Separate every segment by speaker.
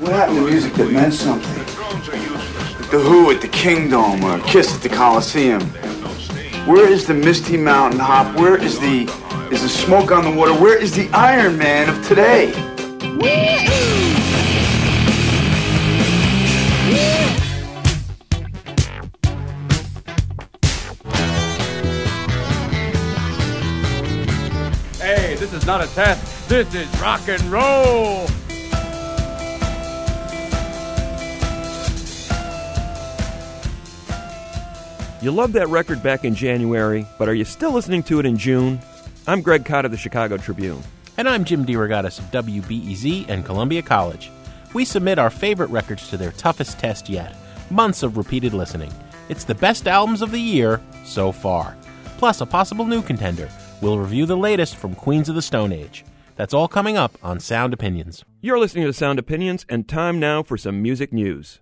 Speaker 1: What happened to music that meant something? Like the Who at the Kingdom or Kiss at the Coliseum. Where is the Misty Mountain Hop? Where is the Smoke on the Water? Where is the Iron Man of today?
Speaker 2: Hey, this is not a test. This is rock and roll.
Speaker 3: You loved that record back in January, but are you still listening to it in June? I'm Greg Cott of the Chicago Tribune.
Speaker 4: And I'm Jim DeRogatis of WBEZ and Columbia College. We submit our favorite records to their toughest test yet, months of repeated listening. It's the best albums of the year so far. Plus a possible new contender. We'll review the latest from Queens of the Stone Age. That's all coming up on Sound Opinions.
Speaker 3: You're listening to Sound Opinions, and time now for some music news.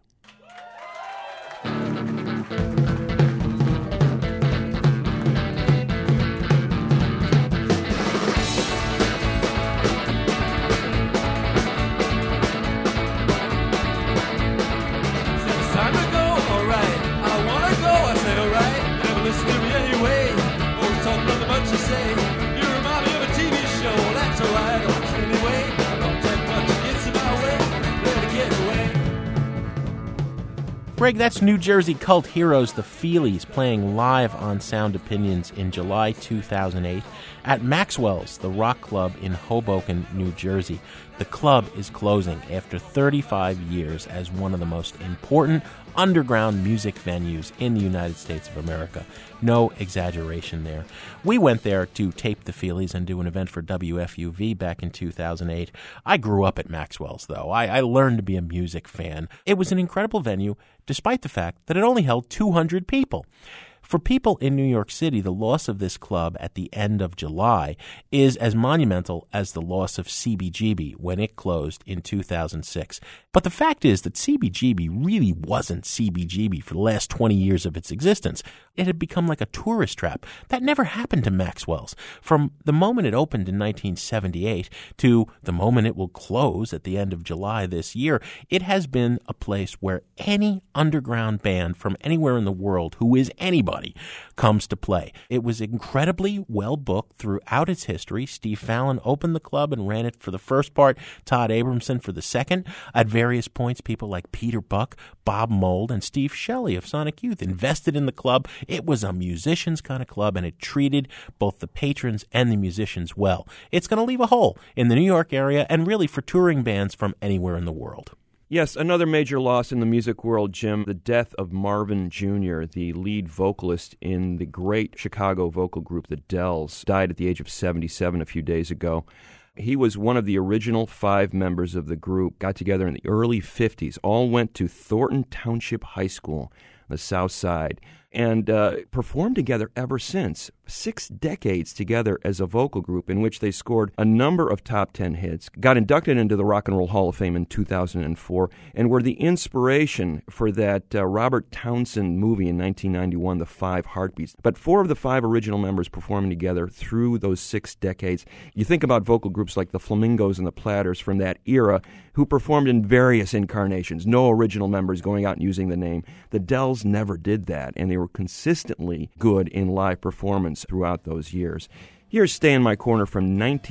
Speaker 4: Greg, that's New Jersey cult heroes the Feelies playing live on Sound Opinions in July 2008 at Maxwell's, the rock club in Hoboken, New Jersey. The club is closing after 35 years as one of the most important underground music venues in the United States of America. No exaggeration there. We went there to tape the Feelies and do an event for WFUV back in 2008. I grew up at Maxwell's, though. I learned to be a music fan. It was an incredible venue, despite the fact that it only held 200 people. For people in New York City, the loss of this club at the end of July is as monumental as the loss of CBGB when it closed in 2006. But the fact is that CBGB really wasn't CBGB for the last 20 years of its existence. It had become like a tourist trap. That never happened to Maxwell's. From the moment it opened in 1978 to the moment it will close at the end of July this year, it has been a place where any underground band from anywhere in the world who is anybody comes to play. It was incredibly well booked throughout its history. Steve Fallon opened the club and ran it for the first part, Todd Abramson for the second. At various points, people like Peter Buck, Bob Mould, and Steve Shelley of Sonic Youth invested in the club. It was a musicians kind of club, and it treated both the patrons and the musicians well. It's going to leave a hole in the New York area and really for touring bands from anywhere in the world.
Speaker 3: Yes, another major loss in the music world, Jim, the death of Marvin Jr., the lead vocalist in the great Chicago vocal group, the Dells, died at the age of 77 a few days ago. He was one of the original 5 members of the group, got together in the early 50s, all went to Thornton Township High School, the South Side, and performed together ever since. 6 decades together as a vocal group in which they scored a number of top 10 hits, got inducted into the Rock and Roll Hall of Fame in 2004, and were the inspiration for that Robert Townsend movie in 1991, The 5 Heartbeats. But 4 of the 5 original members performing together through those 6 decades. You think about vocal groups like the Flamingos and the Platters from that era, who performed in various incarnations, no original members going out and using the name. The Dells never did that, and they were consistently good in live performance throughout those years. Here's Stay in My Corner from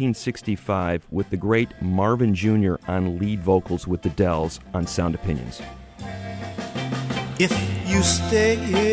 Speaker 3: 1965 with the great Marvin Jr. on lead vocals with the Dells on Sound Opinions.
Speaker 5: If you stay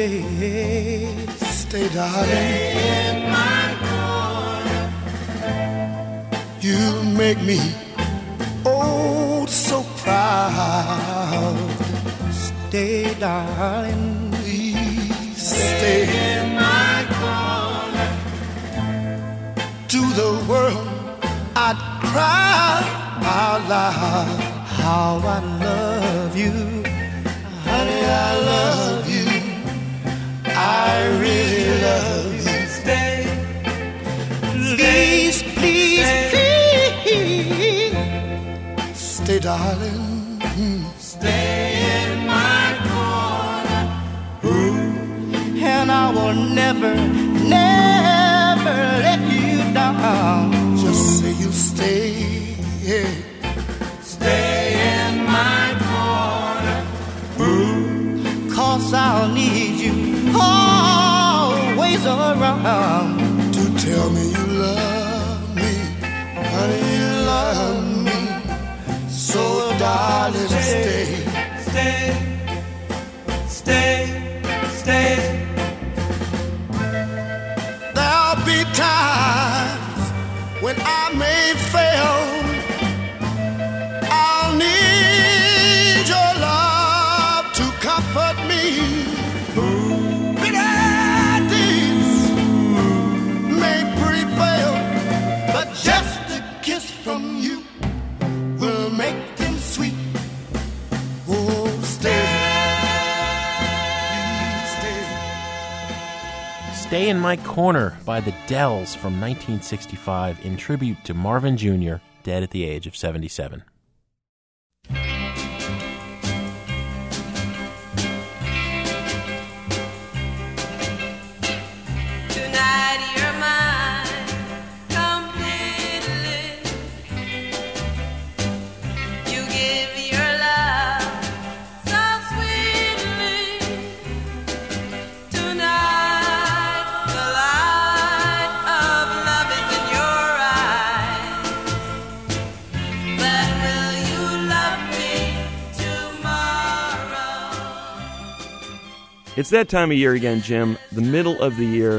Speaker 5: darling, stay in my corner. You make me oh so proud. Stay darling, please stay in my corner. To the world I'd cry out loud how I love you. Honey, I love you. I really love you. Stay. Please, please, please. Stay, darling. Stay in my corner. Ooh. And I will never, never let you down. Just say you stay. Stay in my corner. to tell me you love me, honey, you love me. So darling, stay, stay, stay, stay. There'll be times when I may fail. I'll need your love to comfort me. Bitter deeds may prevail, but just a kiss from you will make them sweet. Oh, stay, stay.
Speaker 4: Stay in My Corner by the Dells from 1965 in tribute to Marvin Jr., dead at the age of 77.
Speaker 6: Tonight you're mine completely. You give your love so sweetly. Tonight the light of love is in your eyes. But will you love me tomorrow?
Speaker 3: It's that time of year again, Jim, the middle of the year,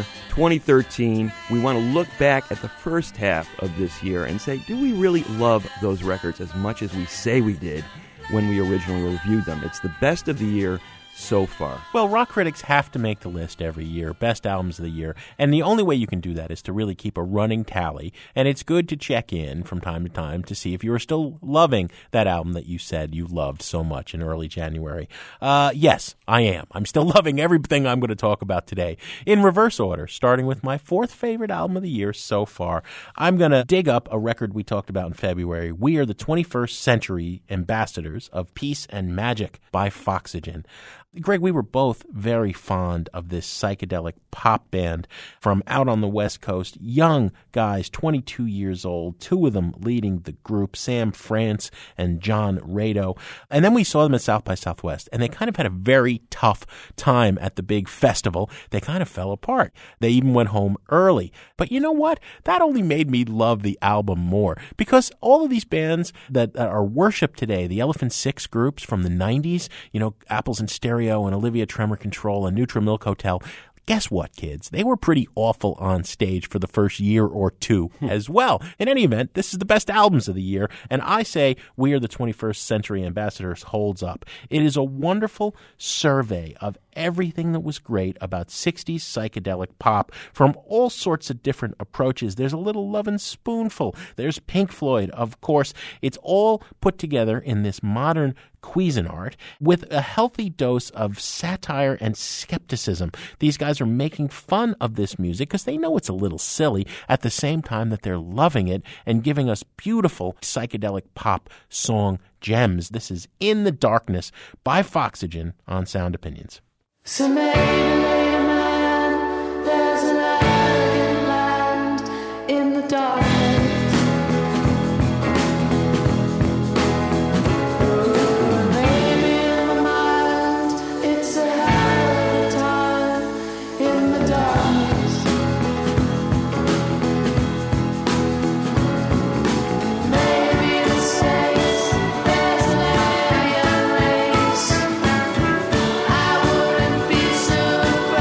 Speaker 3: 2013. We want to look back at the first half of this year and say, do we really love those records as much as we say we did when we originally reviewed them? It's the best of the year so far.
Speaker 4: Well, rock critics have to make the list every year, best albums of the year, and the only way you can do that is to really keep a running tally, and it's good to check in from time to time to see if you are still loving that album that you said you loved so much in early January. Yes, I am. I'm still loving everything I'm going to talk about today. In reverse order, starting with my fourth favorite album of the year so far, I'm going to dig up a record we talked about in February. We are the 21st Century Ambassadors of Peace and Magic by Foxygen. Greg, we were both very fond of this psychedelic pop band from out on the West Coast. Young guys, 22 years old, two of them leading the group, Sam France and John Rado. And then we saw them at South by Southwest, and they kind of had a very tough time at the big festival. They kind of fell apart. They even went home early. But you know what? That only made me love the album more, because all of these bands that are worshipped today, the Elephant Six groups from the 90s, you know, Apples and Stereo and Olivia Tremor Control and Neutral Milk Hotel, guess what, kids? They were pretty awful on stage for the first year or two as well. In any event, this is the best albums of the year, and I say We Are the 21st Century Ambassadors holds up. It is a wonderful survey of everything that was great about 60s psychedelic pop from all sorts of different approaches. There's a little Lovin' Spoonful. There's Pink Floyd, of course. It's all put together in this modern Cuisinart with a healthy dose of satire and skepticism. These guys are making fun of this music because they know it's a little silly at the same time that they're loving it and giving us beautiful psychedelic pop song gems. This is In the Darkness by Foxygen on Sound Opinions.
Speaker 7: So maybe, man, there's an elegant land in the darkness. Maybe in my mind, it's a hell of a time in the darkness. Maybe in the States, there's an alien race. I wouldn't be surprised.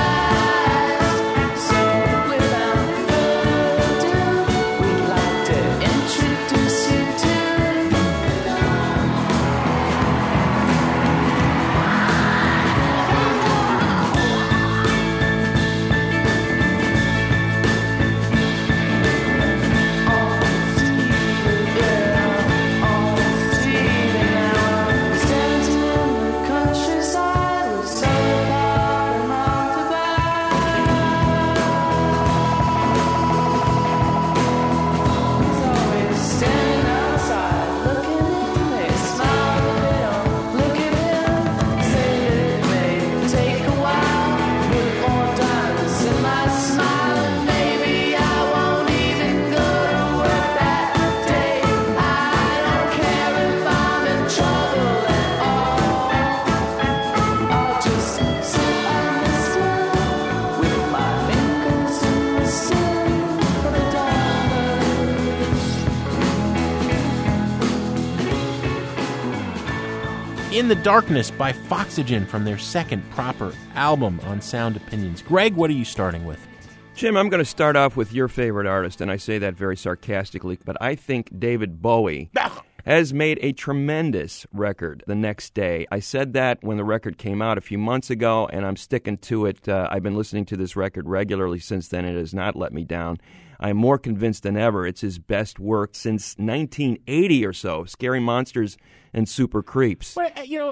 Speaker 4: In the Darkness by Foxygen from their second proper album on Sound Opinions. Greg, what are you starting with?
Speaker 3: Jim, I'm going to start off with your favorite artist, and I say that very sarcastically, but I think David Bowie has made a tremendous record, The Next Day. I said that when the record came out a few months ago, and I'm sticking to it. I've been listening to this record regularly since then. It has not let me down. I'm more convinced than ever it's his best work since 1980 or so, Scary Monsters and Super Creeps.
Speaker 4: Well,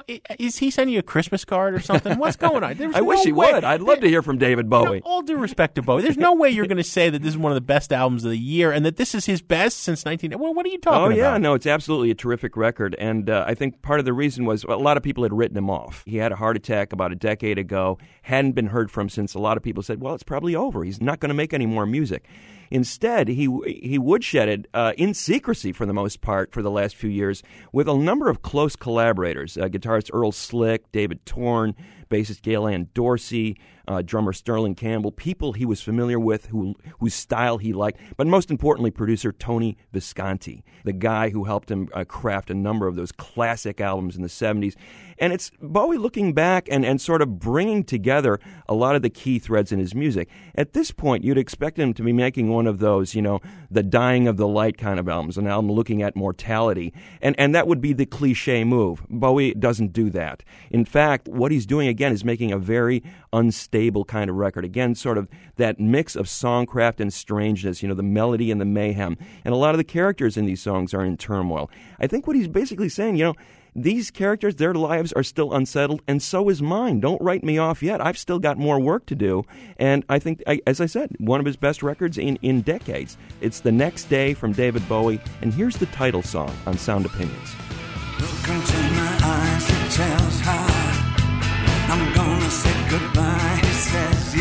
Speaker 4: is he sending you a Christmas card or something? What's going on?
Speaker 3: I wish he would. I'd love to hear from David Bowie.
Speaker 4: All due respect to Bowie, there's no way you're going to say that this is one of the best albums of the year and that this is his best since 1980. Well, what are you talking about?
Speaker 3: Oh, yeah, no, it's absolutely a terrific record, and I think part of the reason was a lot of people had written him off. He had a heart attack about a decade ago, hadn't been heard from since. A lot of people said, well, it's probably over. He's not going to make any more music. Instead, he woodshedded in secrecy for the most part for the last few years with a number of close collaborators, guitarist Earl Slick, David Torn, bassist Gail Ann Dorsey, drummer Sterling Campbell, people he was familiar with, whose style he liked, but most importantly, producer Tony Visconti, the guy who helped him craft a number of those classic albums in the 70s. And it's Bowie looking back and sort of bringing together a lot of the key threads in his music. At this point, you'd expect him to be making one of those, the Dying of the Light kind of albums, an album looking at mortality. And that would be the cliche move. Bowie doesn't do that. In fact, what he's doing, again, is making a very unstable kind of record. Again, sort of that mix of songcraft and strangeness, the melody and the mayhem. And a lot of the characters in these songs are in turmoil. I think what he's basically saying, these characters, their lives are still unsettled, and so is mine. Don't write me off yet. I've still got more work to do. And I think, as I said, one of his best records in decades. It's The Next Day from David Bowie, and here's the title song on Sound Opinions.
Speaker 5: Look into my eyes, it tells her I'm gonna say goodbye, he says,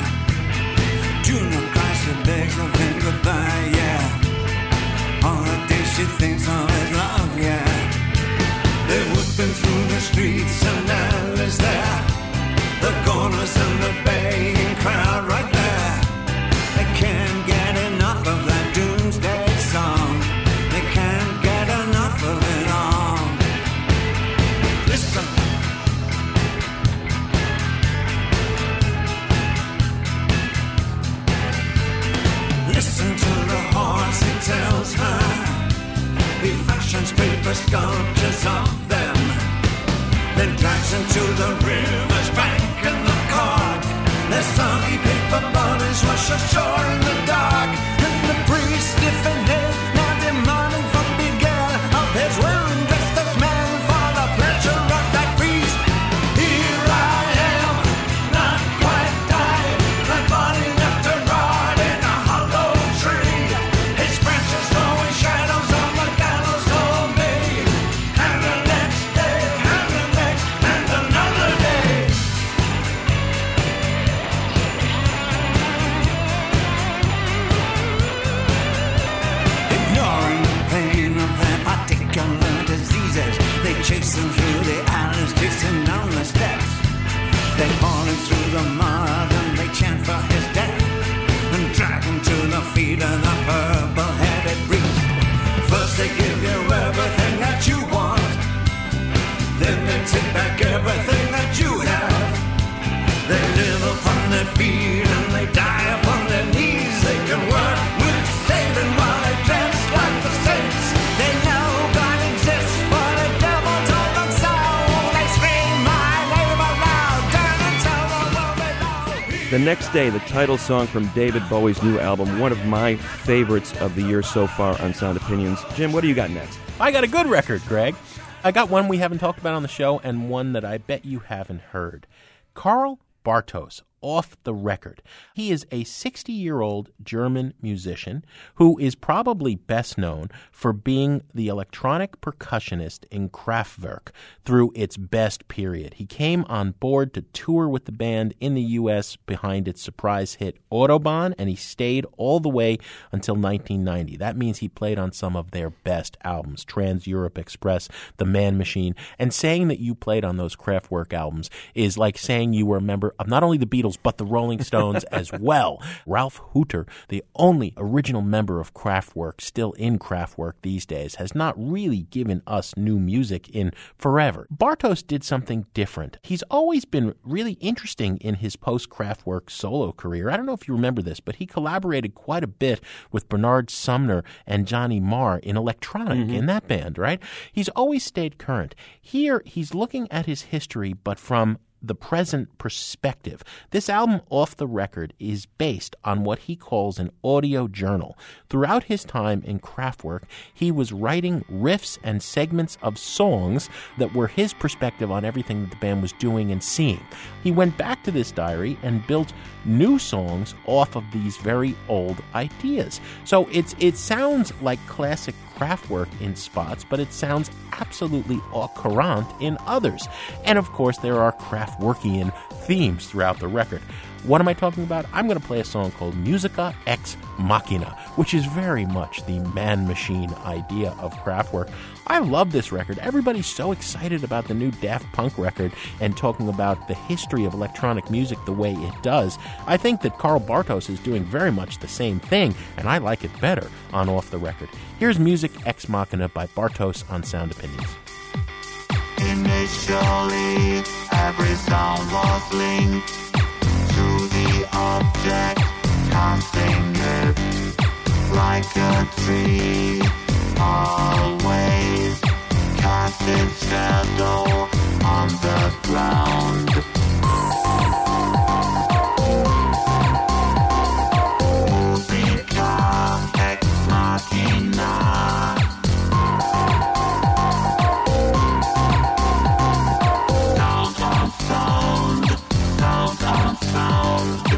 Speaker 5: yeah. Junior cries, she begs of him goodbye, yeah. All the days she thinks of his love, yeah. They're whipping through the streets and alleys there. The corners and the baying crowd right there. They can't get enough of that doomsday song. They can't get enough of it all. Listen. Listen to the horse, he tells her. He fashions paper sculptures of them, then drags them to the river's bank in the cart. Their soggy paper bodies rush ashore in the dark, and the priest, stiff in head, now demanding from Miguel of his well-dressed man for the pleasure of that feast. Here I am, not quite died, my body left to rot in a hollow tree. His branches throwing shadows on the gallows for me. And the next day, and the next, and another day. Ignoring the pain of their particular diseases, they chase him through the alleys, chasing down the steps. They haul him through the mud and they chant for his death, and drag him to the feet of the purple-headed priest. First they give you everything that you want, then they take back everything that you have. They live upon their feet and they die upon their knees. They can work with Satan while they dress like the saints. They know God exists, but the devil told them so. They scream my name aloud, turn and tell the world they know.
Speaker 3: The Next Day, the title song from David Bowie's new album, one of my favorites of the year so far on Sound Opinions. Jim, what do you got next?
Speaker 4: I got a good record, Greg. I got one we haven't talked about on the show and one that I bet you haven't heard. Karl Bartos, Off the Record. He is a 60-year-old German musician who is probably best known for being the electronic percussionist in Kraftwerk through its best period. He came on board to tour with the band in the U.S. behind its surprise hit Autobahn, and he stayed all the way until 1990. That means he played on some of their best albums, Trans-Europe Express, The Man Machine, and saying that you played on those Kraftwerk albums is like saying you were a member of not only the Beatles Beatles, but the Rolling Stones as well. Ralph Hooter, the only original member of Kraftwerk still in Kraftwerk these days, has not really given us new music in forever. Bartos did something different. He's always been really interesting in his post-Kraftwerk solo career. I don't know if you remember this, but he collaborated quite a bit with Bernard Sumner and Johnny Marr in Electronic, in that band, right? He's always stayed current. Here, he's looking at his history, but from the present perspective. This album, Off the Record, is based on what he calls an audio journal. Throughout his time in Kraftwerk, he was writing riffs and segments of songs that were his perspective on everything that the band was doing and seeing. He went back to this diary and built new songs off of these very old ideas. So it sounds like classic Kraftwerk in spots, but it sounds absolutely au courant in others. And of course, there are Kraftwerkian themes throughout the record. What am I talking about? I'm going to play a song called Musica Ex Machina, which is very much the man-machine idea of Kraftwerk. I love this record. Everybody's so excited about the new Daft Punk record and talking about the history of electronic music the way it does. I think that Karl Bartos is doing very much the same thing, and I like it better on Off the Record. Here's Music Ex Machina by Bartos on Sound Opinions.
Speaker 5: Initially, every sound was linked to the object, casting it like a tree. Always cast its shadow on the ground. Musica ex machina. Sound on sound, sound on sound.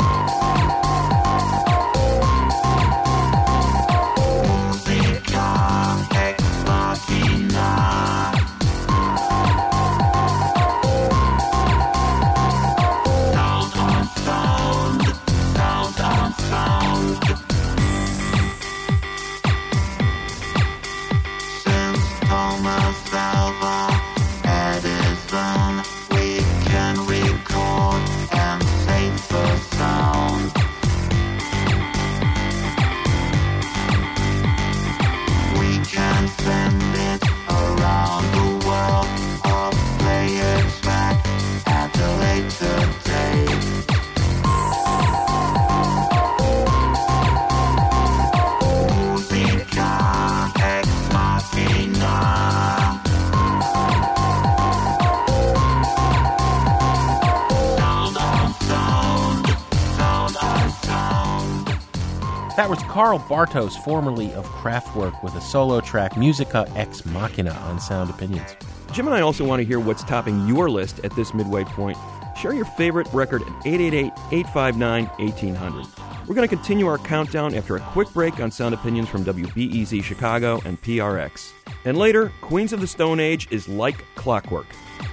Speaker 4: That was Karl Bartos, formerly of Kraftwerk, with a solo track, Musica Ex Machina, on Sound Opinions.
Speaker 3: Jim and I also want to hear what's topping your list at this midway point. Share your favorite record at 888-859-1800. We're going to continue our countdown after a quick break on Sound Opinions from WBEZ Chicago and PRX. And later, Queens of the Stone Age is Like Clockwork.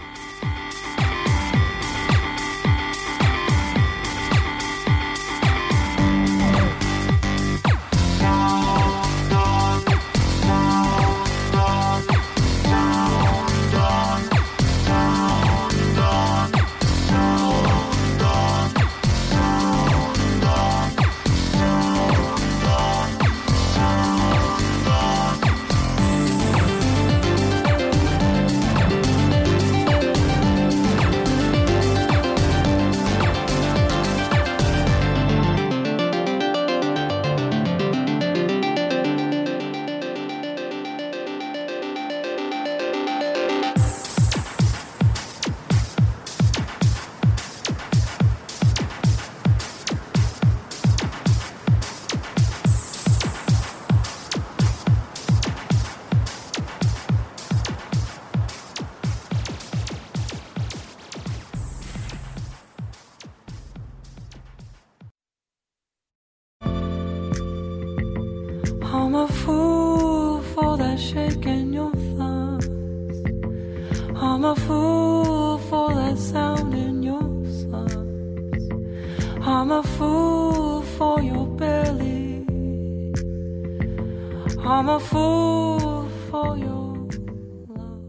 Speaker 7: I'm a fool for that shake in your thumbs. I'm a fool for that sound in your sons. I'm a fool for your belly. I'm a fool for your love.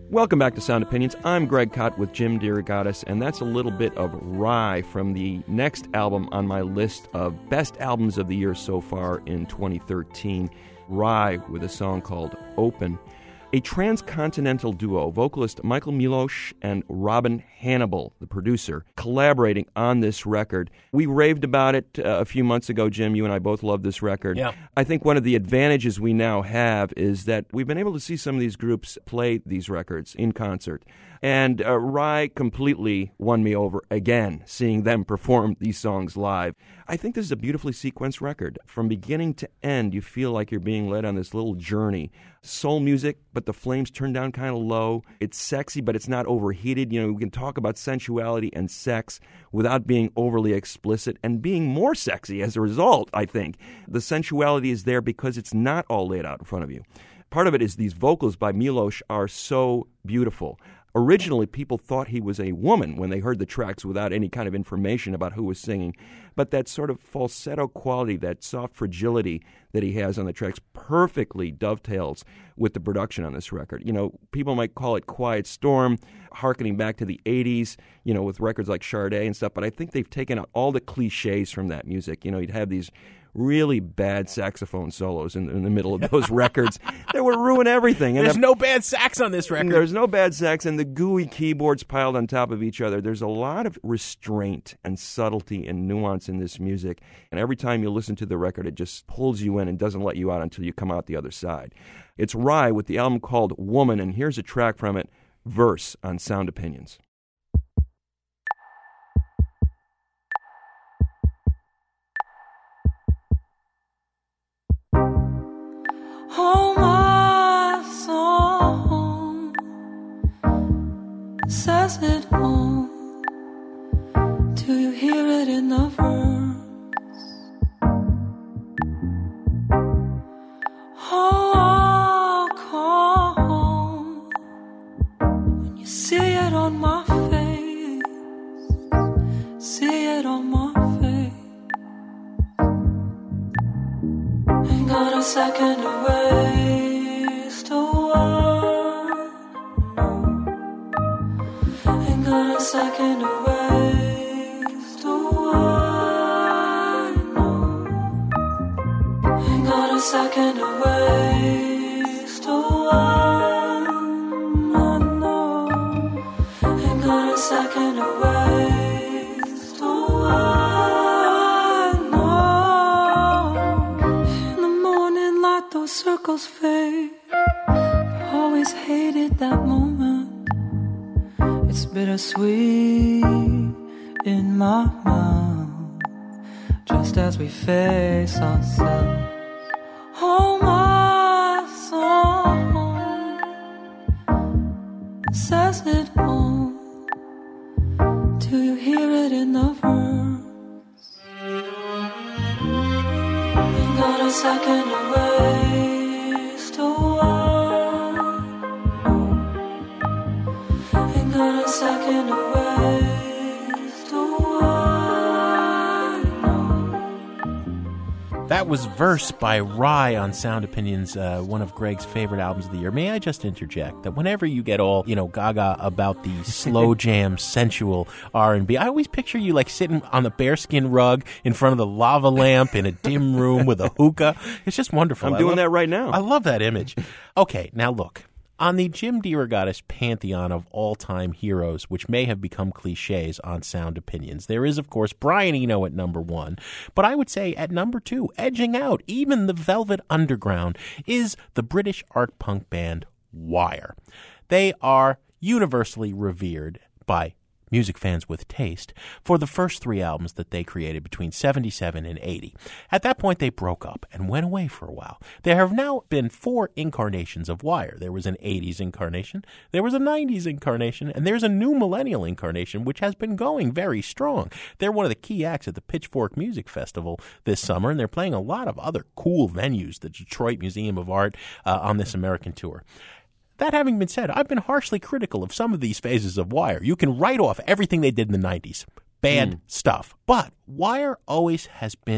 Speaker 3: Welcome back to Sound Opinions. I'm Greg Kot with Jim DeRogatis, and that's a little bit of Rye from the next album on my list of best albums of the year so far in 2013. Rye with a song called Open. A transcontinental duo, vocalist Michael Milosh and Robin Hannibal, the producer, collaborating on this record. We raved about it a few months ago, Jim. You and I both love this record.
Speaker 4: Yeah.
Speaker 3: I think one of the advantages we now have is that we've been able to see some of these groups play these records in concert. And Rye completely won me over again, seeing them perform these songs live. I think this is a beautifully sequenced record. From beginning to end, you feel like you're being led on this little journey. Soul music, but the flames turned down kind of low. It's sexy, but it's not overheated. You know, we can talk about sensuality and sex without being overly explicit and being more sexy as a result, I think. The sensuality is there because it's not all laid out in front of you. Part of it is these vocals by Milosh are so beautiful. Originally, people thought he was a woman when they heard the tracks without any kind of information about who was singing. But that sort of falsetto quality, that soft fragility that he has on the tracks perfectly dovetails with the production on this record. You know, people might call it Quiet Storm, hearkening back to the 80s, you know, with records like Sade and stuff. But I think they've taken out all the cliches from that music. You know, you'd have these really bad saxophone solos in the middle of those records that would ruin everything. And
Speaker 4: There's no bad sax on this record.
Speaker 3: There's no bad sax, and the gooey keyboards piled on top of each other. There's a lot of restraint and subtlety and nuance in this music, and every time you listen to the record, it just pulls you in and doesn't let you out until you come out the other side. It's Rye with the album called Woman, and here's a track from it, Verse, on Sound Opinions.
Speaker 7: Oh, my song says it all. Do you hear it in the verse? Oh, I'll call when you see it on my face. See it on my face. Ain't got a second to waste a word, no. Ain't got a second to waste a word, no. Ain't got a second to waste a word, no, no. Ain't got a second to waste a word, no. In the morning light, those circles fade. I've always hated that moment. It's bittersweet in my mouth, just as we face ourselves. Oh, my song says it all. Do you hear it in the verse? Ain't got a second to waste a word, no. Ain't got a second to waste a word, no.
Speaker 4: That was Verse by Rye on Sound Opinions, one of Greg's favorite albums of the year. May I just interject that whenever you get all, gaga about the slow jam, sensual R&B, I always picture you like sitting on the bearskin rug in front of the lava lamp in a dim room with a hookah. It's just wonderful.
Speaker 3: I'm doing that right now.
Speaker 4: I love that image. Okay, now look. On the Jim DeRogatis pantheon of all-time heroes, which may have become cliches on Sound Opinions, there is, of course, Brian Eno at number 1. But I would say at number 2, edging out even the Velvet Underground, is the British art punk band Wire. They are universally revered by music fans with taste for the first 3 albums that they created between 77 and 80. At that point, they broke up and went away for a while. There have now been 4 incarnations of Wire. There was an 80s incarnation, there was a 90s incarnation, and there's a new millennial incarnation, which has been going very strong. They're one of the key acts at the Pitchfork Music Festival this summer, and they're playing a lot of other cool venues, the Detroit Museum of Art, on this American tour. That having been said, I've been harshly critical of some of these phases of Wire. You can write off everything they did in the 90s. Bad stuff. But Wire always has been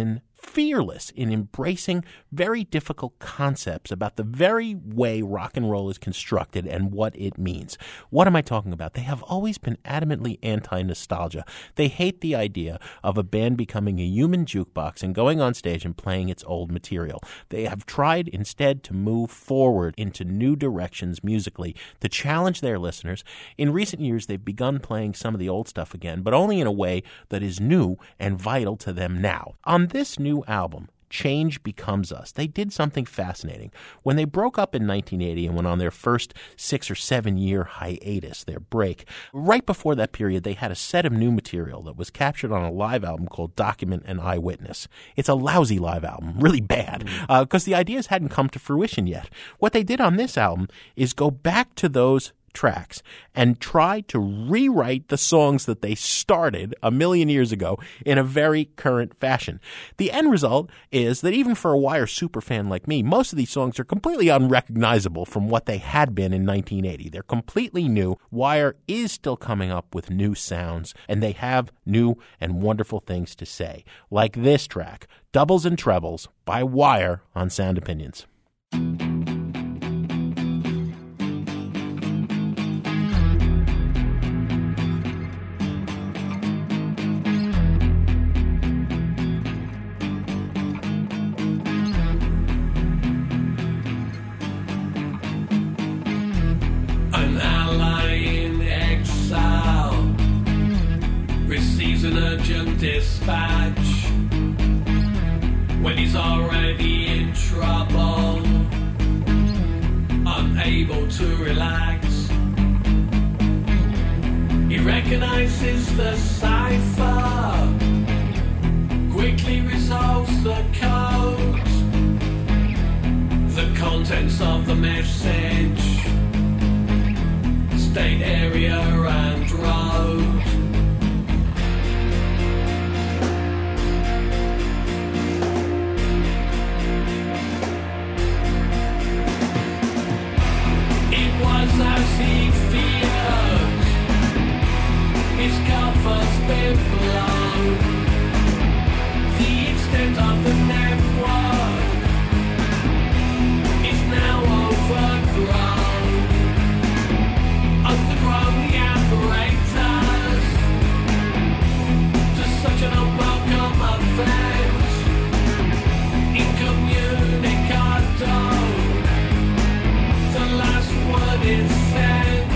Speaker 4: fearless in embracing very difficult concepts about the very way rock and roll is constructed and what it means. What am I talking about? They have always been adamantly anti-nostalgia. They hate the idea of a band becoming a human jukebox and going on stage and playing its old material. They have tried instead to move forward into new directions musically to challenge their listeners. In recent years, they've begun playing some of the old stuff again, but only in a way that is new and vital to them now. On this new album, Change Becomes Us, they did something fascinating. When they broke up in 1980 and went on their first 6 or 7 year hiatus, their break, right before that period, they had a set of new material that was captured on a live album called Document and Eyewitness. It's a lousy live album, really bad, because the ideas hadn't come to fruition yet. What they did on this album is go back to those tracks and try to rewrite the songs that they started a million years ago in a very current fashion. The end result is that even for a Wire superfan like me, most of these songs are completely unrecognizable from what they had been in 1980. They're completely new. Wire is still coming up with new sounds, and they have new and wonderful things to say, like this track, Doubles and Trebles by Wire on Sound Opinions.
Speaker 5: Dispatch when he's already in trouble, unable to relax. He recognizes the cipher, quickly resolves the code, the contents of the message, state, area and road. As he feared, his cover's been blown. The extent of the network is now overgrown. Underground the apparatus to such an unwelcome event. Incommunicado. The last word is sent.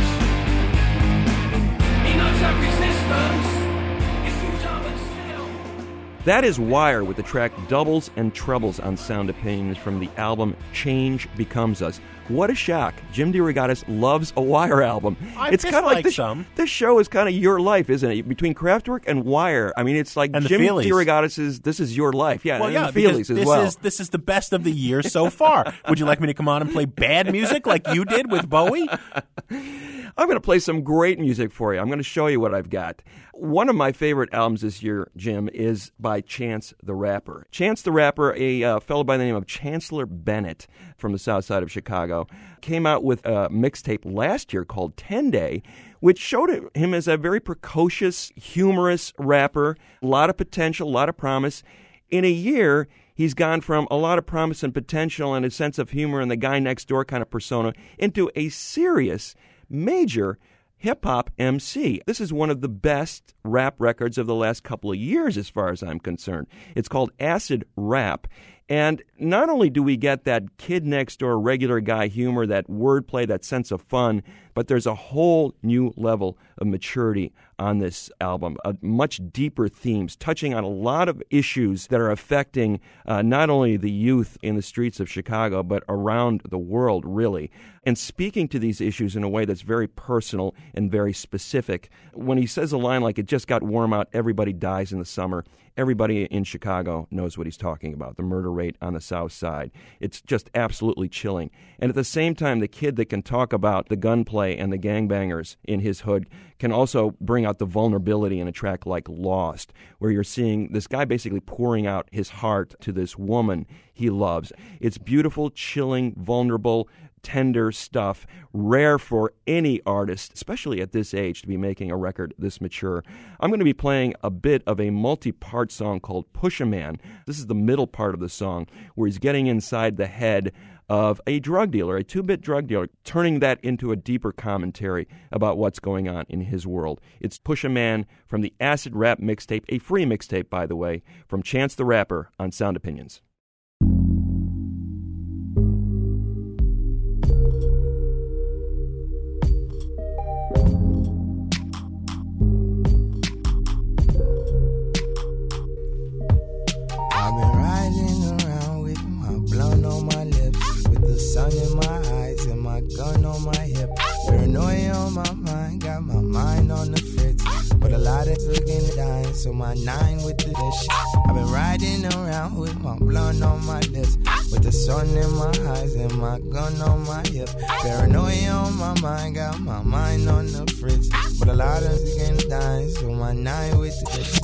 Speaker 5: He knows that resistance is futile and still.
Speaker 3: That is Wire with the track Doubles and Trebles on Sound Opinions from the album Change Becomes Us. What a shock. Jim DeRogatis loves a Wire album.
Speaker 4: It's kind of like
Speaker 3: this show is kind of your life, isn't it? Between Kraftwerk and Wire. I mean, it's like
Speaker 4: and
Speaker 3: Jim DeRogatis' This Is Your Life. Yeah,
Speaker 4: well,
Speaker 3: and
Speaker 4: yeah,
Speaker 3: the Feelies as well.
Speaker 4: This is the best of the year so far. Would you like me to come on and play bad music like you did with Bowie?
Speaker 3: I'm going to play some great music for you. I'm going to show you what I've got. One of my favorite albums this year, Jim, is by Chance the Rapper. Chance the Rapper, a fellow by the name of Chancellor Bennett from the south side of Chicago, came out with a mixtape last year called 10 Day, which showed him as a very precocious, humorous rapper, a lot of potential, a lot of promise. In a year, he's gone from a lot of promise and potential and a sense of humor and the guy next door kind of persona into a serious, major hip-hop MC. This is one of the best rap records of the last couple of years as far as I'm concerned. It's called Acid Rap. And not only do we get that kid next door regular guy humor, that wordplay, that sense of fun, but there's a whole new level of maturity on this album, much deeper themes, touching on a lot of issues that are affecting not only the youth in the streets of Chicago, but around the world, really. And speaking to these issues in a way that's very personal and very specific. When he says a line like, "It just got warm out, everybody dies in the summer," everybody in Chicago knows what he's talking about, the murder rate on the South Side. It's just absolutely chilling. And at the same time, the kid that can talk about the gunplay and the gangbangers in his hood can also bring out the vulnerability in a track like Lost, where you're seeing this guy basically pouring out his heart to this woman he loves. It's beautiful, chilling, vulnerable, tender stuff, rare for any artist, especially at this age, to be making a record this mature. I'm going to be playing a bit of a multi-part song called Push-A-Man. This is the middle part of the song, where he's getting inside the head of a drug dealer, a two-bit drug dealer, turning that into a deeper commentary about what's going on in his world. It's Push-A-Man from the Acid Rap mixtape, a free mixtape, by the way, from Chance the Rapper on Sound Opinions.
Speaker 8: I've been riding around with my blunt on my lips, with the sun in my eyes and my gun on my hip. Paranoia on my mind, got my mind on the fritz, but a lot of looking dying, so my 9 with the shit. I've been riding around with my blunt on my lips, with the sun in my eyes and my gun on my hip. Paranoia on my mind, got my mind on the fritz, but a lot of looking dying, so my 9 with the shit.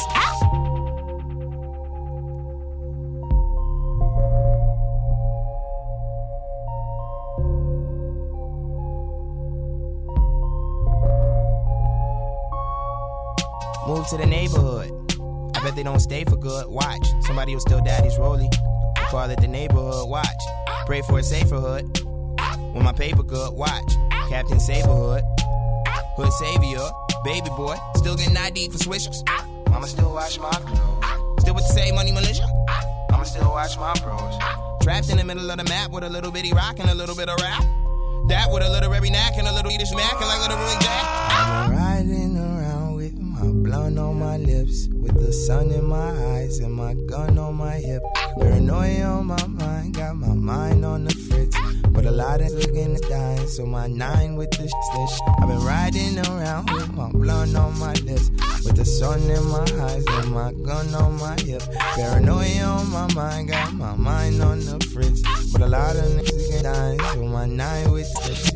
Speaker 8: Move to the neighborhood. I bet they don't stay for good. Watch, somebody will steal daddy's rollie. Call it the neighborhood. Watch, pray for a safer hood. When my paper good, watch, Captain Saberhood. Hood savior, baby boy. Still getting ID for swishers. I'ma still watch my clothes. Still with the same money militia. I'ma still watch my pros. Trapped in the middle of the map with a little bitty rock and a little bit of rap. That with a literary knack and a little Yiddish mac and like literary jack. I'm riding around with my blunt on my lips, with the sun in my eyes and my gun on my hip. Paranoia on my mind, got my mind on the fritz, but a lot of looking at dying, so my 9 with the stitch. I've been riding around with my blunt on my lips, with the sun in my eyes and my gun on my hip. Paranoia on my mind, got my mind on the fritz, but a lot of niggas dying, so my 9 with the stitch.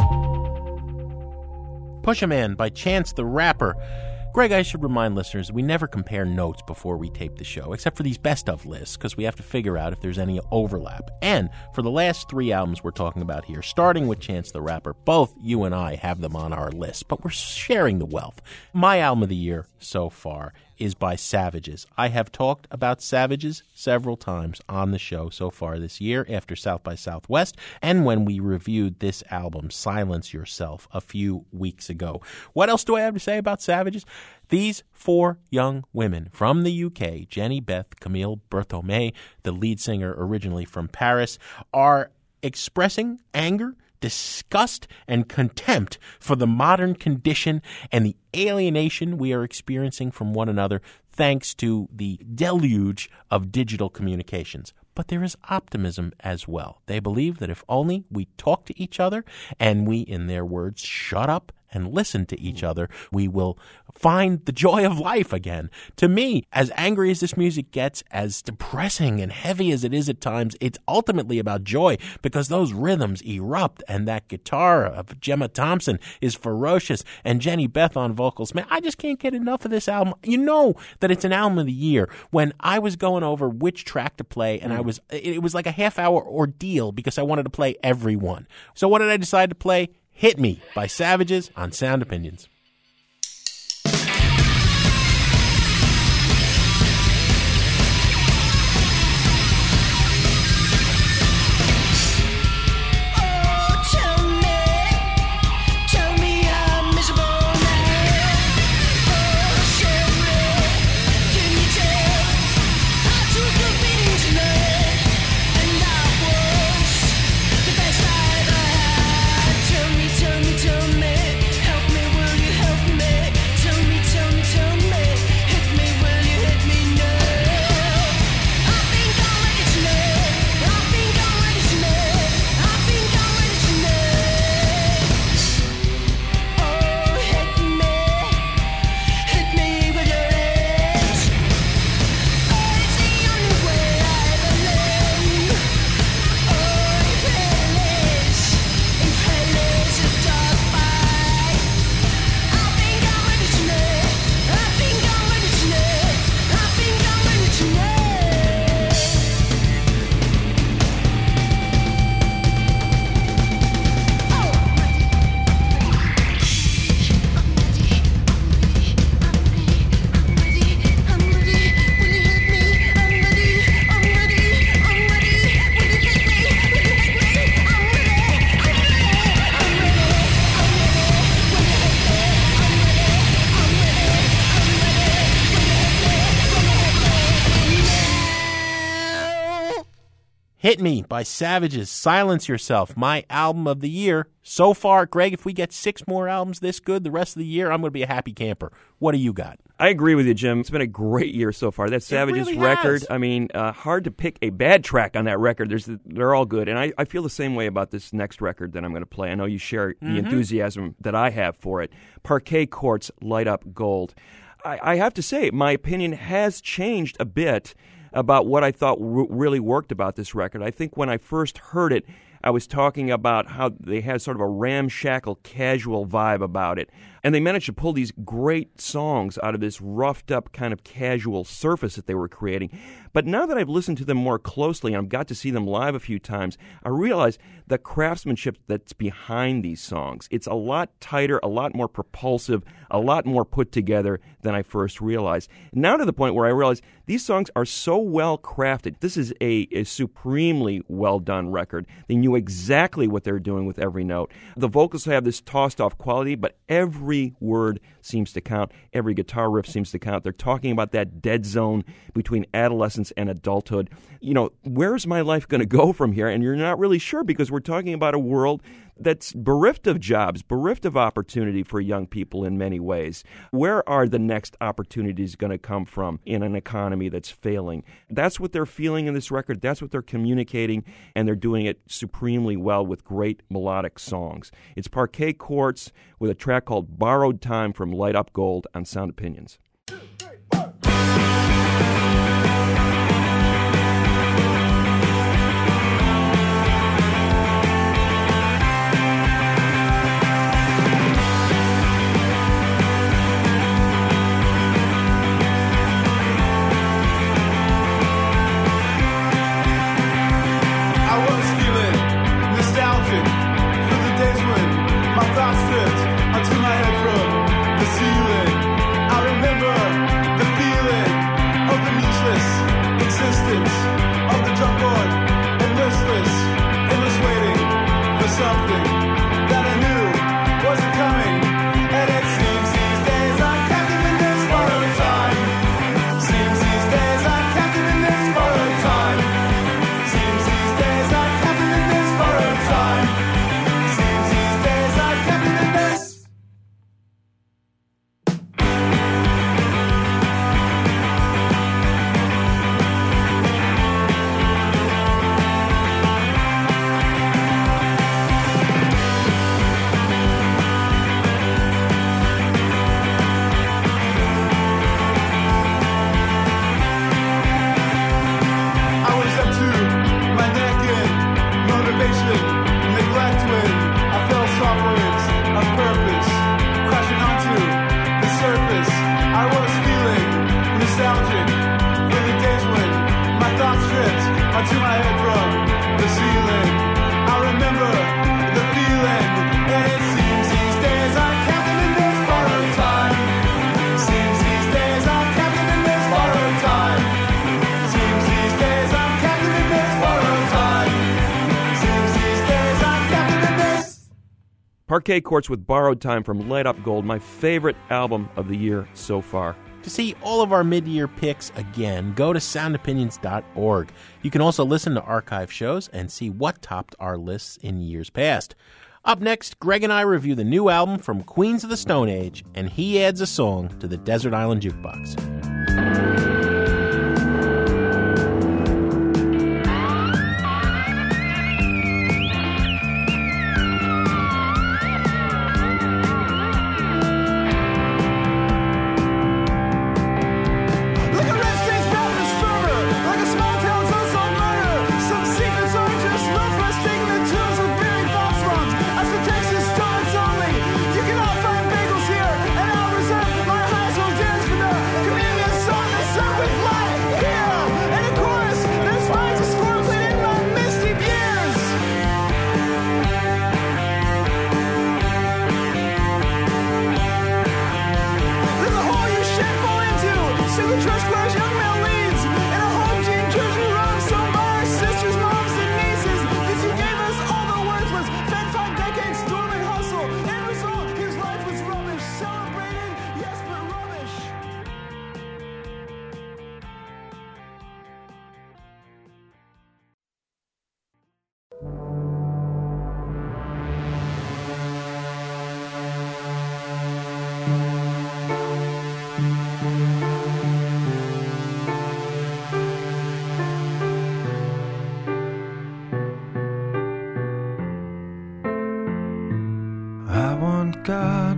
Speaker 4: Push-A-Man by Chance the Rapper. Greg, I should remind listeners, we never compare notes before we tape the show, except for these best-of lists, because we have to figure out if there's any overlap. And for the last 3 albums we're talking about here, starting with Chance the Rapper, both you and I have them on our list, but we're sharing the wealth. My album of the year so far is by Savages. I have talked about Savages several times on the show so far this year after South by Southwest and when we reviewed this album, Silence Yourself, a few weeks ago. What else do I have to say about Savages? These 4 young women from the UK, Jenny Beth, Camille Berthomé, the lead singer originally from Paris, are expressing anger, disgust, and contempt for the modern condition and the alienation we are experiencing from one another thanks to the deluge of digital communications. But there is optimism as well. They believe that if only we talk to each other and we, in their words, shut up and listen to each other, we will find the joy of life again. To me, as angry as this music gets, as depressing and heavy as it is at times, it's ultimately about joy because those rhythms erupt and that guitar of Gemma Thompson is ferocious and Jenny Beth on vocals. Man, I just can't get enough of this album. You know that it's an album of the year. When I was going over which track to play, and it was like a half-hour ordeal because I wanted to play every one. So what did I decide to play? Hit Me by Savages on Sound Opinions.
Speaker 6: Tell me, help me, will you
Speaker 4: Hit Me by Savages, Silence Yourself, my album of the year. So far, Greg, if we get 6 more albums this good the rest of the year, I'm going to be a happy camper. What do you got?
Speaker 3: I agree with you, Jim. It's been a great year so far. That Savages
Speaker 4: really
Speaker 3: record,
Speaker 4: has.
Speaker 3: I mean, hard to pick a bad track on that record. They're all good. And I feel the same way about this next record that I'm going to play. I know you share the enthusiasm that I have for it. Parquet Courts, Light Up Gold. I have to say, my opinion has changed a bit about what I thought really worked about this record. I think when I first heard it, I was talking about how they had sort of a ramshackle, casual vibe about it. And they managed to pull these great songs out of this roughed-up kind of casual surface that they were creating. But now that I've listened to them more closely and I've got to see them live a few times, I realize the craftsmanship that's behind these songs. It's a lot tighter, a lot more propulsive, a lot more put together than I first realized. Now to the point where I realize these songs are so well crafted. This is a supremely well done record. They knew exactly what they're doing with every note. The vocals have this tossed off quality, but every word seems to count. Every guitar riff seems to count. They're talking about that dead zone between adolescence and adulthood. You know, where's my life going to go from here? And you're not really sure because we're talking about a world that's bereft of jobs, bereft of opportunity for young people in many ways. Where are the next opportunities going to come from in an economy that's failing? That's what they're feeling in this record. That's what they're communicating, and they're doing it supremely well with great melodic songs. It's Parquet Courts with a track called Borrowed Time from Light Up Gold on Sound Opinions. Parquet Courts with Borrowed Time from Light Up Gold, my favorite album of the year so far.
Speaker 4: To see all of our mid-year picks again, go to soundopinions.org. You can also listen to archive shows and see what topped our lists in years past. Up next, Greg and I review the new album from Queens of the Stone Age, and he adds a song to the Desert Island Jukebox.
Speaker 9: Community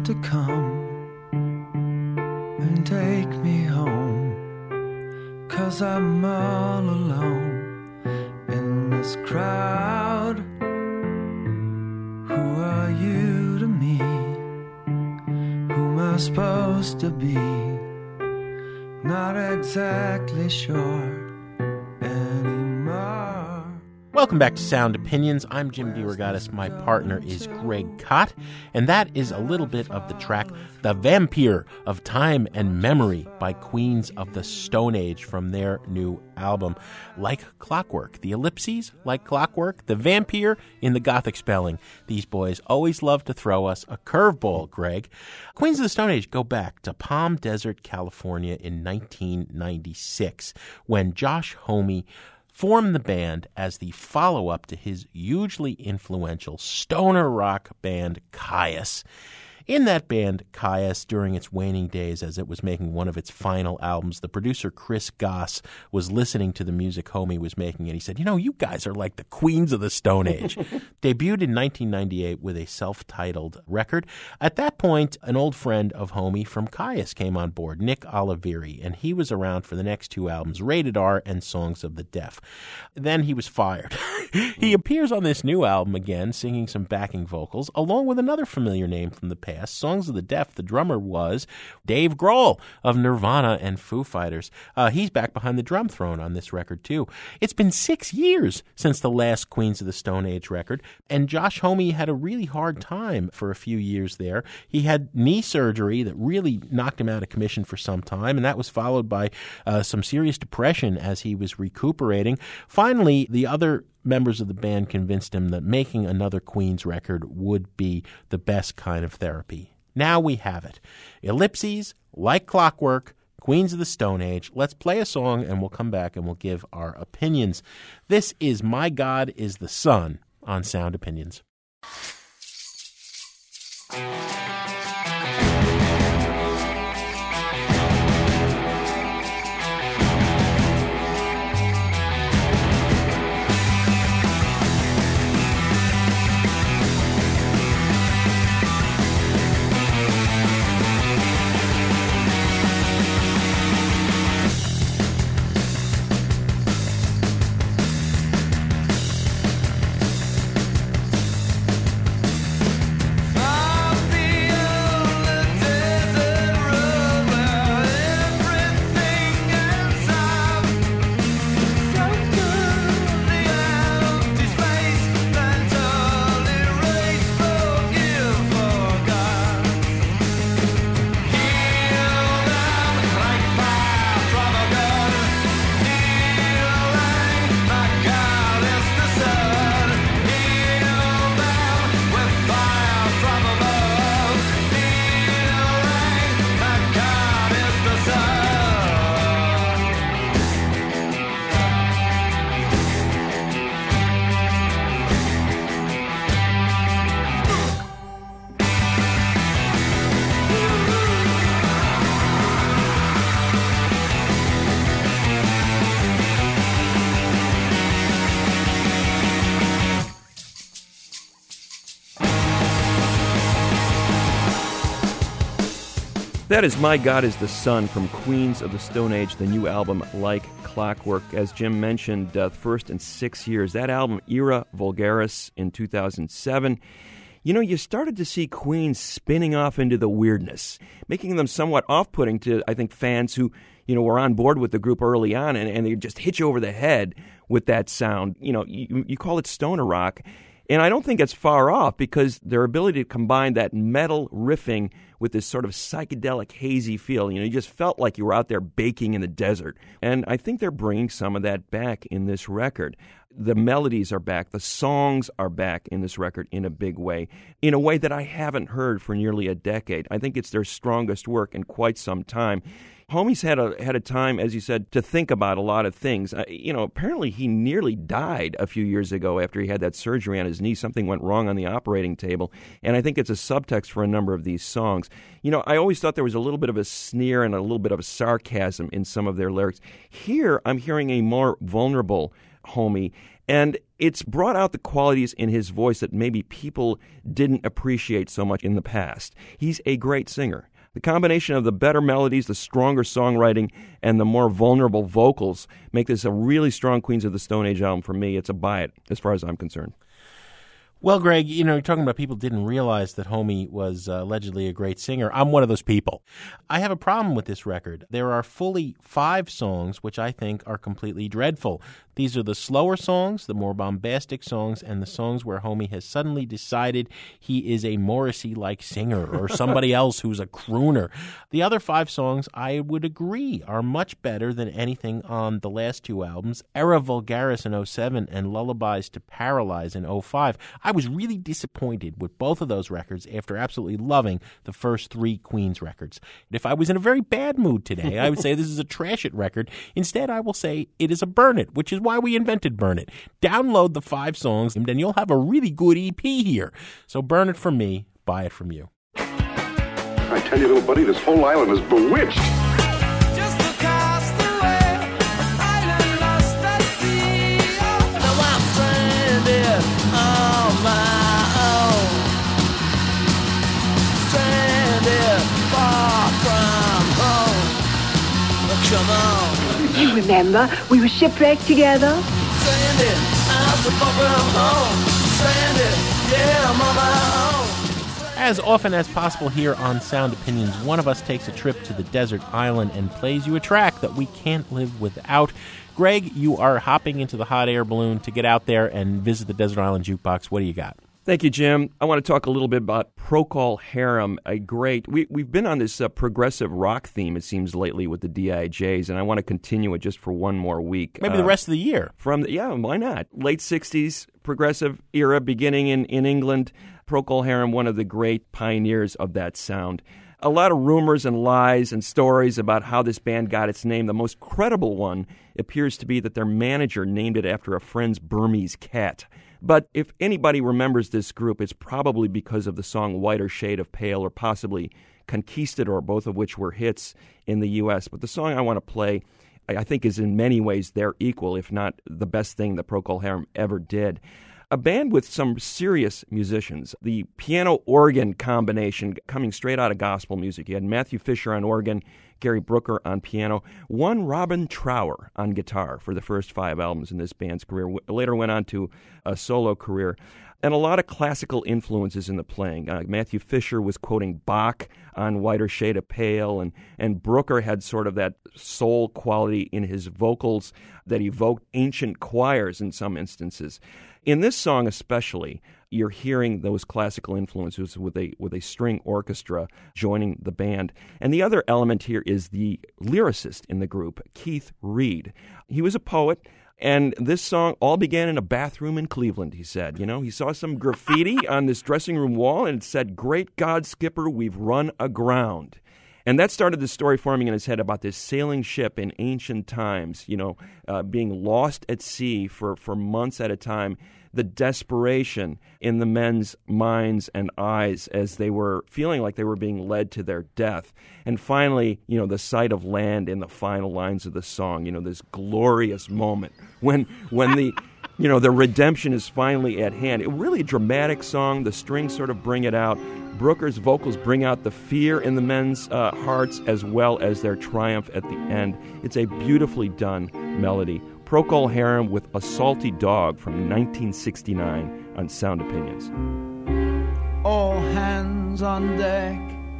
Speaker 9: to come and take me home, 'cause I'm all alone in this crowd. Who are you to me? Who am I supposed to be? Not exactly sure anymore.
Speaker 4: Welcome back to Sound Opinions. I'm Jim DeRogatis. My partner is Greg Kot, and that is a little bit of the track The Vampire of Time and Memory by Queens of the Stone Age from their new album, Like Clockwork. The ellipses, like clockwork, the vampire in the Gothic spelling. These boys always love to throw us a curveball, Greg. Queens of the Stone Age go back to Palm Desert, California in 1996, when Josh Homme formed the band as the follow-up to his hugely influential stoner rock band Kyuss. In that band, Kyuss, during its waning days as it was making one of its final albums, the producer Chris Goss was listening to the music Homme was making, and he said, you guys are like the Queens of the Stone Age. Debuted in 1998 with a self-titled record. At that point, an old friend of Homme from Kyuss came on board, Nick Oliveri, and he was around for the next two albums, Rated R and Songs of the Deaf. Then he was fired. He appears on this new album again, singing some backing vocals, along with another familiar name from the past, Songs of the Deaf. The drummer was Dave Grohl of Nirvana and Foo Fighters. He's back behind the drum throne on this record, too. It's been 6 years since the last Queens of the Stone Age record, and Josh Homme had a really hard time for a few years there. He had knee surgery that really knocked him out of commission for some time, and that was followed by some serious depression as he was recuperating. Finally, the other members of the band convinced him that making another Queens record would be the best kind of therapy. Now we have it. Ellipses, Like Clockwork, Queens of the Stone Age. Let's play a song and we'll come back and we'll give our opinions. This is My God is the Sun on Sound Opinions.
Speaker 3: That is My God is the Sun from Queens of the Stone Age, the new album Like Clockwork. As Jim mentioned, first in 6 years. That album, Era Vulgaris, in 2007. You started to see Queen spinning off into the weirdness, making them somewhat off-putting to, I think, fans who, were on board with the group early on, and they just hit you over the head with that sound. You call it stoner rock, and I don't think it's far off because their ability to combine that metal riffing with this sort of psychedelic, hazy feel. You just felt like you were out there baking in the desert. And I think they're bringing some of that back in this record. The melodies are back. The songs are back in this record in a big way, in a way that I haven't heard for nearly a decade. I think it's their strongest work in quite some time. Homie's had a time, as you said, to think about a lot of things. Apparently he nearly died a few years ago after he had that surgery on his knee. Something went wrong on the operating table, and I think it's a subtext for a number of these songs. I always thought there was a little bit of a sneer and a little bit of a sarcasm in some of their lyrics. Here, I'm hearing a more vulnerable Homie, and it's brought out the qualities in his voice that maybe people didn't appreciate so much in the past. He's a great singer. The combination of the better melodies, the stronger songwriting, and the more vulnerable vocals make this a really strong Queens of the Stone Age album for me. It's a buy it, as far as I'm concerned.
Speaker 4: Well, Greg, you're talking about people didn't realize that Homie was allegedly a great singer. I'm one of those people. I have a problem with this record. There are fully 5 songs which I think are completely dreadful. These are the slower songs, the more bombastic songs, and the songs where Homie has suddenly decided he is a Morrissey-like singer or somebody else who's a crooner. The other 5 songs, I would agree, are much better than anything on the last 2 albums, Era Vulgaris in 2007 and Lullabies to Paralyze in 2005. I was really disappointed with both of those records after absolutely loving the first 3 Queens records. And if I was in a very bad mood today, I would say this is a trash it record. Instead, I will say it is a burn it, which is why we invented Burn It. Download the 5 songs, and then you'll have a really good EP here. So burn it from me, buy it from you.
Speaker 10: I tell you, little buddy, this whole island is bewitched.
Speaker 6: Just across the way, an island lost at sea. Now I'm stranded on my own. Stranded far from home. Come on.
Speaker 11: You remember, we were shipwrecked together.
Speaker 6: Stranded, I'm so far from home. Stranded, yeah, I'm on my own.
Speaker 4: As often as possible here on Sound Opinions, one of us takes a trip to the desert island and plays you a track that we can't live without. Greg, you are hopping into the hot air balloon to get out there and visit the Desert Island Jukebox. What do you got?
Speaker 3: Thank you, Jim. I want to talk a little bit about Procol Harum, a great... We've been on this progressive rock theme, it seems, lately with the D.I.J.s, and I want to continue it just for one more week.
Speaker 4: Maybe the rest of the year.
Speaker 3: Yeah, why not? Late 60s, progressive era beginning in England. Procol Harum, one of the great pioneers of that sound. A lot of rumors and lies and stories about how this band got its name. The most credible one appears to be that their manager named it after a friend's Burmese cat. But if anybody remembers this group, it's probably because of the song Whiter Shade of Pale or possibly Conquistador, both of which were hits in the U.S. But the song I want to play, I think, is in many ways their equal, if not the best thing that Procol Harum ever did. A band with some serious musicians. The piano-organ combination coming straight out of gospel music. You had Matthew Fisher on organ, Gary Brooker on piano, one Robin Trower on guitar for the first 5 albums in this band's career. Later went on to a solo career. And a lot of classical influences in the playing. Matthew Fisher was quoting Bach on Whiter Shade of Pale, and Brooker had sort of that soul quality in his vocals that evoked ancient choirs in some instances. In this song especially, you're hearing those classical influences with a string orchestra joining the band. And the other element here is the lyricist in the group, Keith Reed. He was a poet. And this song all began in a bathroom in Cleveland, he said. He saw some graffiti on this dressing room wall, and it said, "Great God, Skipper, we've run aground." And that started the story forming in his head about this sailing ship in ancient times, being lost at sea for months at a time. The desperation in the men's minds and eyes as they were feeling like they were being led to their death. And finally, the sight of land in the final lines of the song, this glorious moment when the the redemption is finally at hand. A really dramatic song. The strings sort of bring it out. Brooker's vocals bring out the fear in the men's hearts as well as their triumph at the end. It's a beautifully done melody. Procol Harum with A Salty Dog from 1969 on Sound Opinions.
Speaker 9: All hands on deck,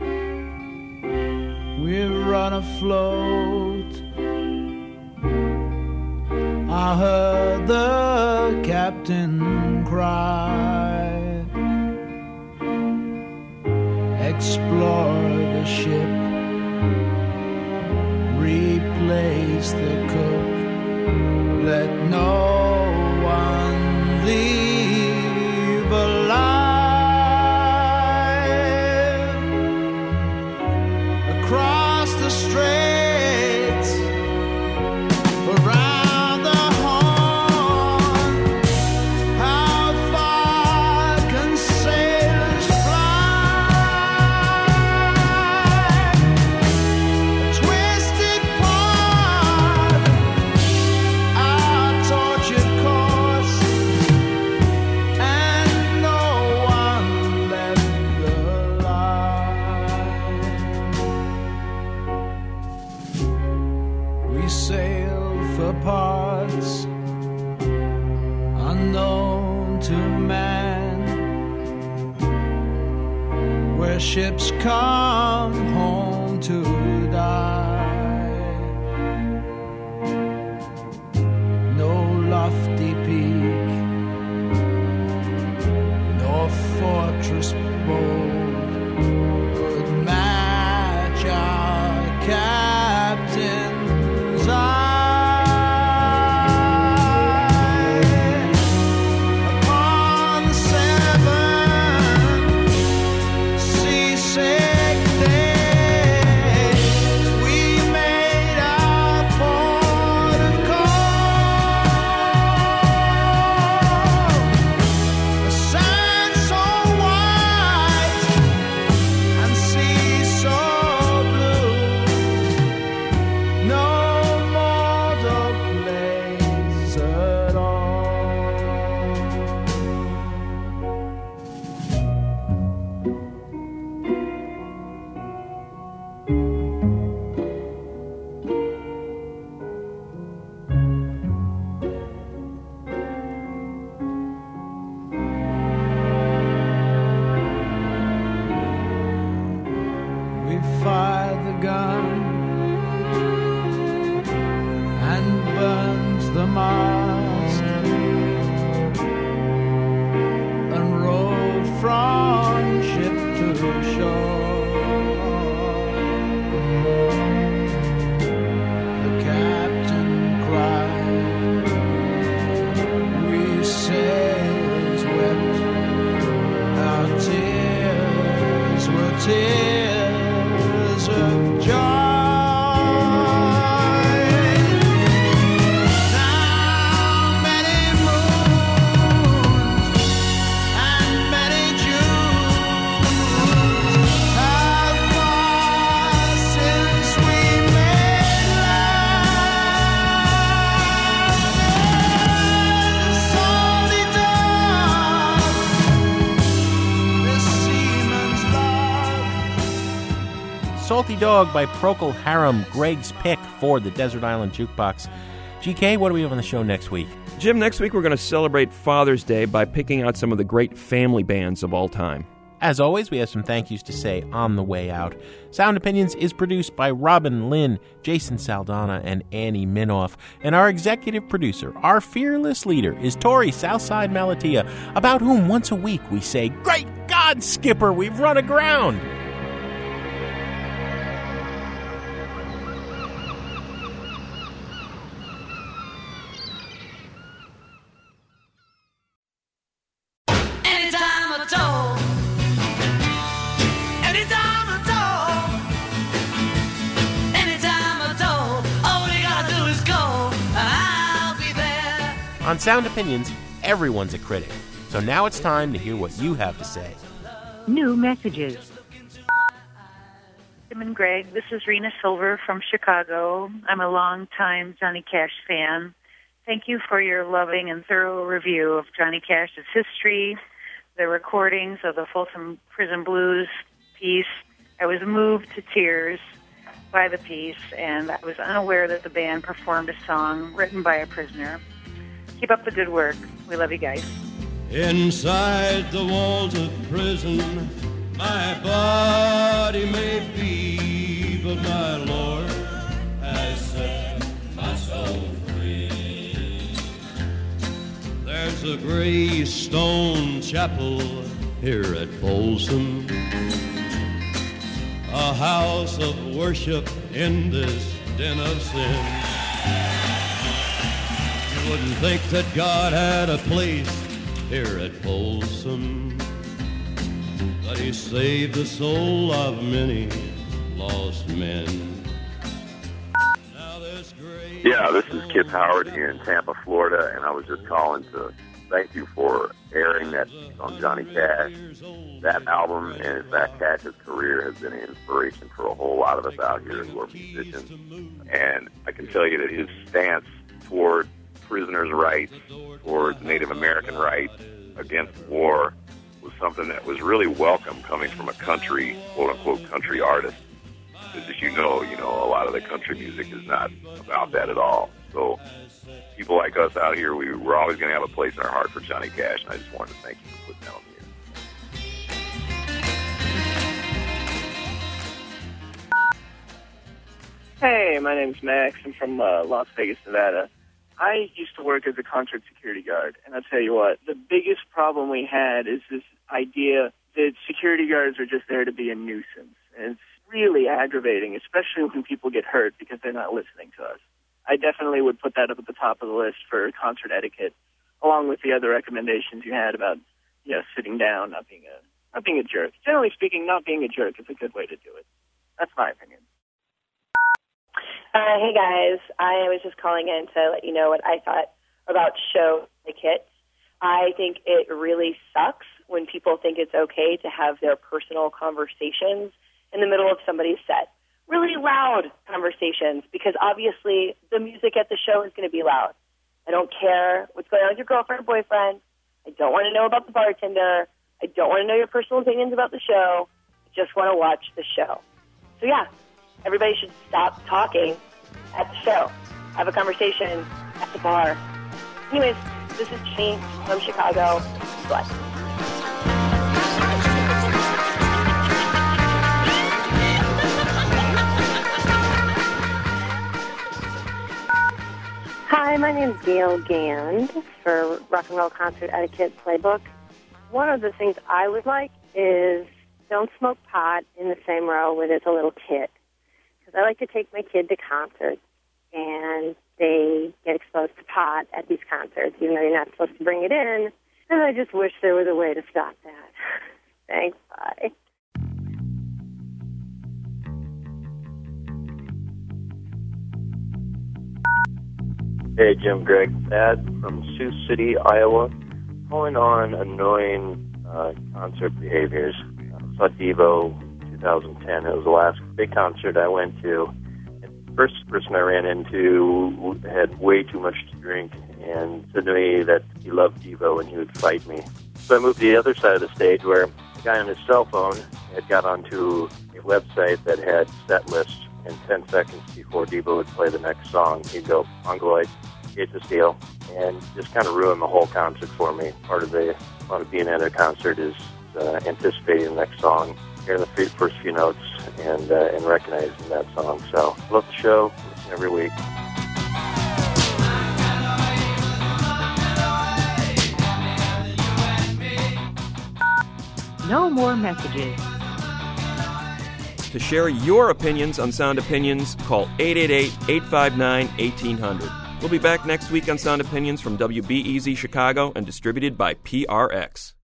Speaker 9: we've run afloat. I heard the captain cry. Explore the ship, replace the cook. Let no one leave alive. Across the straits, around the horn, how far can sailors fly? A twisted part, our tortured the parts unknown to man, where ships come home to die. No lofty peak, no fortress bold could match our captain's eye. Upon the seven seasick days, we made our port of call. A sand so white and sea so blue, no mortal place at all. We fired the gun and burned the mast and rowed from ship to shore. The captain cried, we sailors wept, our tears were tears of joy. Now many moons and many Junes have passed since we made love. Salty dog, this seaman's log.
Speaker 4: Salty Dog by Procol Harum, Greg's pick for the Desert Island Jukebox. GK, what do we have on the show next week?
Speaker 3: Jim, next week we're going to celebrate Father's Day by picking out some of the great family bands of all time.
Speaker 4: As always, we have some thank yous to say on the way out. Sound Opinions is produced by Robin Lynn, Jason Saldana, and Annie Minoff. And our executive producer, our fearless leader, is Tori Southside Malatia, about whom once a week we say, "Great God, Skipper, we've run aground!"
Speaker 6: Anytime at all. Anytime at all. Anytime at all. All you gotta do is go, and I'll be there.
Speaker 4: On Sound Opinions, everyone's a critic. So now it's time to hear what you have to say.
Speaker 12: New messages.
Speaker 13: Tim and Greg, this is Rena Silver from Chicago. I'm a longtime Johnny Cash fan. Thank you for your loving and thorough review of Johnny Cash's history, the recordings of the Folsom Prison Blues piece. I was moved to tears by the piece, and I was unaware that the band performed a song written by a prisoner. Keep up the good work. We love you guys.
Speaker 5: Inside the walls of prison, my body may be, but my Lord has set my soul free. There's a gray stone chapel here at Folsom, a house of worship in this den of sin. You wouldn't think that God had a place here at Folsom, but he saved the soul of many lost men.
Speaker 14: Yeah, this is Kip Howard in Tampa, Florida, and I was just calling to thank you for airing that on Johnny Cash. That album, and in fact, Cash's career has been an inspiration for a whole lot of us out here who are musicians. And I can tell you that his stance toward prisoners' rights, towards Native American rights, against war, was something that was really welcome coming from a country, quote-unquote, country artist. Because as you know, a lot of the country music is not about that at all. So people like us out here, we're always going to have a place in our heart for Johnny Cash, and I just wanted to thank you for putting that on the air.
Speaker 15: Hey, my name's Max. I'm from Las Vegas, Nevada. I used to work as a concert security guard, and I'll tell you what, the biggest problem we had is this idea that security guards are just there to be a nuisance. And it's really aggravating, especially when people get hurt because they're not listening to us. I definitely would put that up at the top of the list for concert etiquette, along with the other recommendations you had about, sitting down, not being a jerk. Generally speaking, not being a jerk is a good way to do it. That's my opinion.
Speaker 16: Hey guys, I was just calling in to let you know what I thought about show etiquette. I think it really sucks when people think it's okay to have their personal conversations in the middle of somebody's set. Really loud conversations, because obviously the music at the show is going to be loud. I don't care what's going on with your girlfriend or boyfriend. I don't want to know about the bartender. I don't want to know your personal opinions about the show. I just want to watch the show. So yeah, everybody should stop talking at the show. Have a conversation at the bar. Anyways, this is Jenny from Chicago. Bless.
Speaker 17: Hi, my name's Gail Gand for Rock and Roll Concert Etiquette Playbook. One of the things I would like is don't smoke pot in the same row where there's a little kid. Because I like to take my kid to concerts, and they get exposed to pot at these concerts, even though you're not supposed to bring it in. And I just wish there was a way to stop that. Thanks, bye.
Speaker 18: Hey, Jim, Greg, Thad from Sioux City, Iowa. Calling on annoying concert behaviors. I saw Devo 2010. It was the last big concert I went to. And the first person I ran into had way too much to drink and said to me that he loved Devo and he would fight me. So I moved to the other side of the stage where the guy on his cell phone had got onto a website that had set lists, and 10 seconds before Devo would play the next song, he'd go, Mongoloid, Gates of Steel, and just kind of ruined the whole concert for me. Part of being at a concert is anticipating the next song, hearing the first few notes, and recognizing that song. So, love the show, listen every week.
Speaker 12: No more messages.
Speaker 3: To share your opinions on Sound Opinions, call 888-859-1800. We'll be back next week on Sound Opinions from WBEZ Chicago and distributed by PRX.